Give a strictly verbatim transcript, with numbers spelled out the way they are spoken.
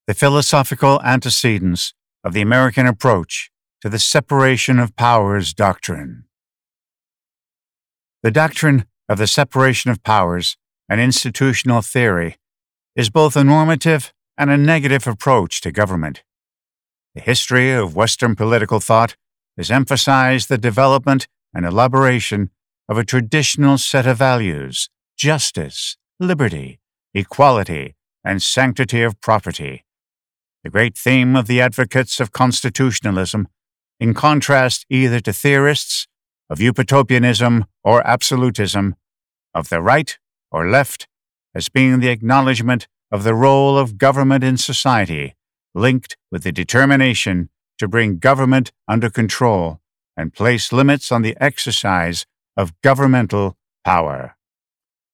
the philosophical antecedents of the American approach to the separation of powers doctrine. The doctrine of the separation of powers, an institutional theory, is both a normative and a negative approach to government. The history of Western political thought has emphasized the development and elaboration of a traditional set of values: justice, liberty, equality, and sanctity of property. The great theme of the advocates of constitutionalism, in contrast either to theorists of utopianism or absolutism, of the right or left, as being the acknowledgement of the role of government in society, linked with the determination to bring government under control and place limits on the exercise of governmental power.